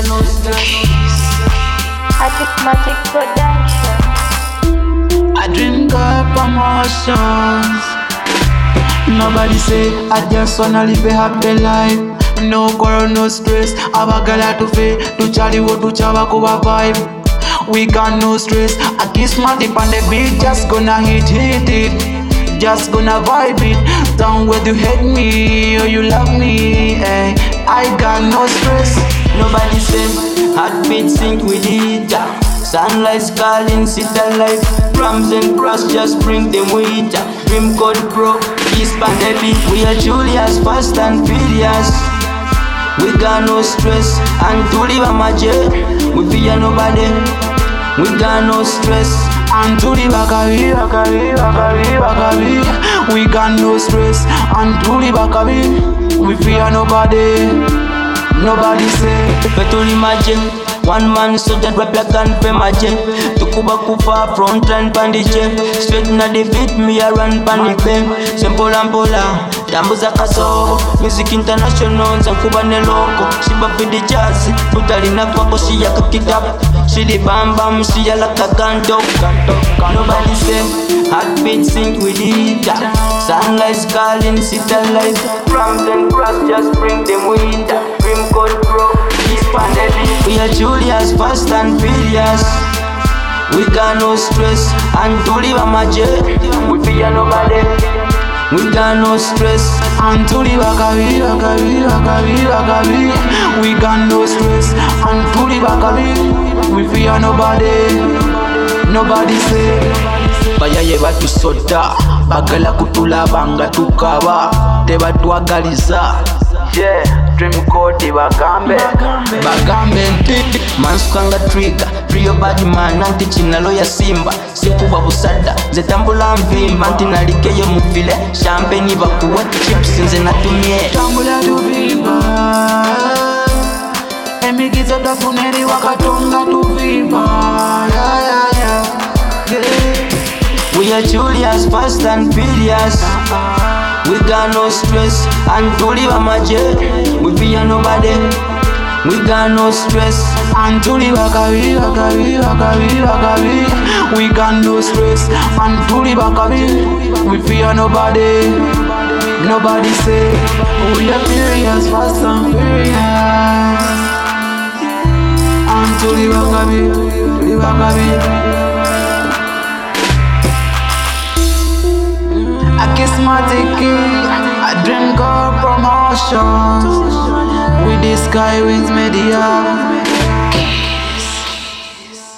Atikmatic Production. I drink up promotions. Nobody say I just wanna live a happy life. No quarrel, no stress. Abagala to fe, to chali wo to chava kuba vibe. We got no stress. I kiss my tip on the beat, just gonna hit it. Just gonna vibe it. Down whether you hate me or you love me, eh. I got no stress. Nobody say heartbeat sync with it. Sunlight's calling, sit alive. Drums and cross just bring them with ya. Dream code pro, this pandemic. We are Julius, fast and furious. We got no stress and to live a magic. We fear nobody. We got no stress and to the bakabi. We got no stress and to the bakabi. We fear nobody. Nobody say Petuli magic. One man soldier rap like gun for magic. Tukuba kufa front line pandije. Straight na the beat me a run panic bang. Simple and pola Dambuza kaso. Music international Zankuba ne loco. Shiba for the jazz. Putali na kwako she ya kakitap. She the bam bam she ya like a canto. Nobody say heartbeat sync with it. Sunlight's calling sit alive. Drums and brass just bring them with ya. Dream code pro. We are Julius, fast and furious. We got no stress and to live a magic. We fear nobody. We got no stress and to live bakabi. We got no stress and to live bakabi. We fear nobody. Nobody say bayaye batusoda bagala kutula banga tukaba tebatwagaliza. Yeah, dream code bagambe nti mansukanga trigger free your body man anti chinalo ya simba sikuba busada zetambula mvimba nti nalikeyo mufile champagne bakuwa chips nze natumye tambula tuvimba emigizo tafuneri wakatonga tuvimba yeah. We are Julius, fast and furious. We got no stress and to live a magic. We fear nobody. We got no stress and to live bakabi. We got no stress and to live bakabi. We fear nobody. Nobody say we are furious, fast and furious. And to live bakabi. Charismatic, I drink up promotions. With the sky wings media.